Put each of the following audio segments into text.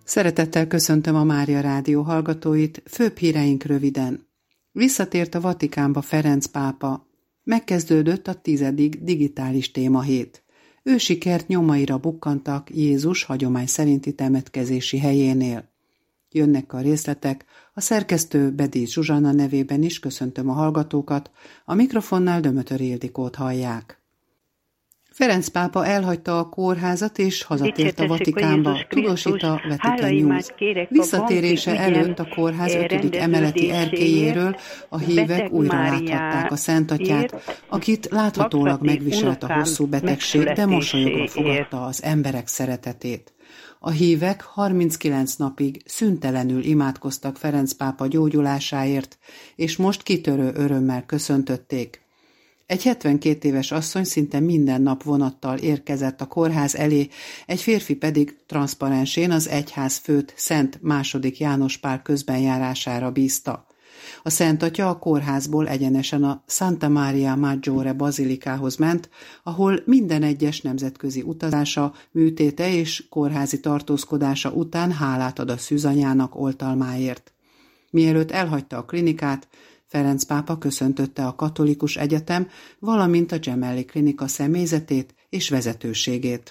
Szeretettel köszöntöm a Mária Rádió hallgatóit, főbb híreink röviden. Visszatért a Vatikánba Ferenc pápa. Megkezdődött a 10. digitális témahét. Ősi kert nyomaira bukkantak Jézus hagyomány szerinti temetkezési helyénél. Jönnek a részletek, a szerkesztő Bedécs Zsuzsanna nevében is köszöntöm a hallgatókat, a mikrofonnál Dömötör Ildikót hallják. Ferenc pápa elhagyta a kórházat és hazatért a Vatikánba, tudósít a Vatican News. Visszatérése előtt a kórház 5. emeleti erkélyéről a hívek újra láthatták a Szentatyát, akit láthatólag megviselt a hosszú betegség, de mosolyogva fogadta az emberek szeretetét. A hívek 39 napig szüntelenül imádkoztak Ferenc pápa gyógyulásáért, és most kitörő örömmel köszöntötték. Egy 72 éves asszony szinte minden nap vonattal érkezett a kórház elé, egy férfi pedig transzparensén az egyház főt Szent II. János Pál közbenjárására bízta. A Szent Atya a kórházból egyenesen a Santa Maria Maggiore bazilikához ment, ahol minden egyes nemzetközi utazása, műtéte és kórházi tartózkodása után hálát ad a szűzanyának oltalmáért. Mielőtt elhagyta a klinikát, Ferenc pápa köszöntötte a Katolikus Egyetem, valamint a Gemelli Klinika személyzetét és vezetőségét.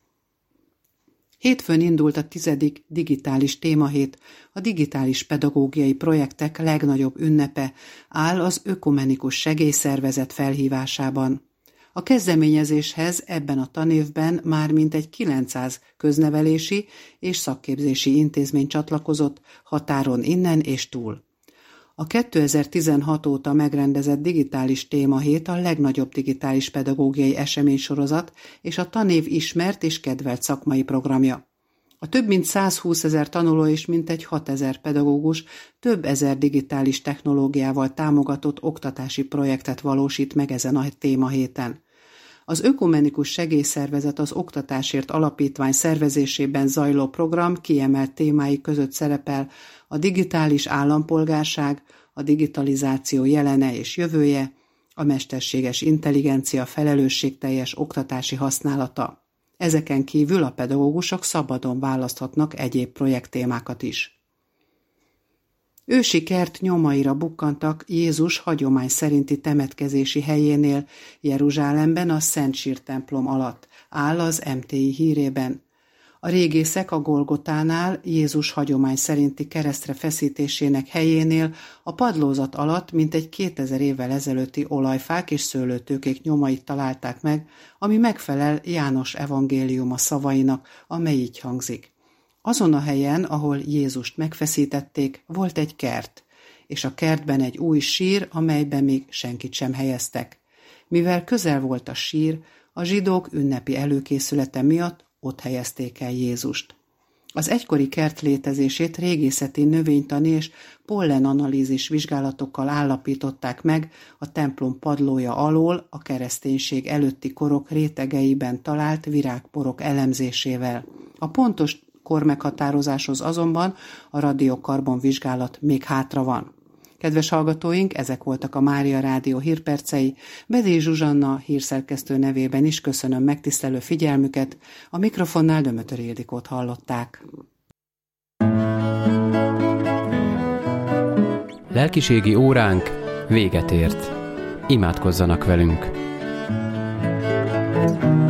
Hétfőn indult a 10. digitális témahét, a digitális pedagógiai projektek legnagyobb ünnepe áll az Ökumenikus Segélyszervezet felhívásában. A kezdeményezéshez ebben a tanévben már mintegy 900 köznevelési és szakképzési intézmény csatlakozott határon innen és túl. A 2016 óta megrendezett digitális témahét a legnagyobb digitális pedagógiai eseménysorozat és a tanév ismert és kedvelt szakmai programja. A több mint 120 000 tanuló és mintegy 6 000 pedagógus több ezer digitális technológiával támogatott oktatási projektet valósít meg ezen a témahéten. Az Ökumenikus Segélyszervezet az Oktatásért Alapítvány szervezésében zajló program kiemelt témái között szerepel a digitális állampolgárság, a digitalizáció jelene és jövője, a mesterséges intelligencia felelősségteljes oktatási használata. Ezeken kívül a pedagógusok szabadon választhatnak egyéb projekttémákat is. Ősi kert nyomaira bukkantak Jézus hagyomány szerinti temetkezési helyénél, Jeruzsálemben a Szent Sír templom alatt, áll az MTI hírében. A régészek a Golgotánál, Jézus hagyomány szerinti keresztre feszítésének helyénél a padlózat alatt mintegy 2000 évvel ezelőtti olajfák és szőlőtőkék nyomait találták meg, ami megfelel János evangéliuma szavainak, amely így hangzik. Azon a helyen, ahol Jézust megfeszítették, volt egy kert, és a kertben egy új sír, amelyben még senkit sem helyeztek. Mivel közel volt a sír, a zsidók ünnepi előkészülete miatt ott helyezték el Jézust. Az egykori kert létezését régészeti növénytani és pollenanalízis vizsgálatokkal állapították meg a templom padlója alól a kereszténység előtti korok rétegeiben talált virágporok elemzésével. A pontos kormeghatározáshoz azonban a radiokarbon vizsgálat még hátra van. Kedves hallgatóink, ezek voltak a Mária Rádió hírpercei. Bedécs Zsuzsanna hírszerkesztő nevében is köszönöm megtisztelő figyelmüket. A mikrofonnál Dömötör Ildikót hallották. Lelkiségi óránk véget ért. Imádkozzanak velünk!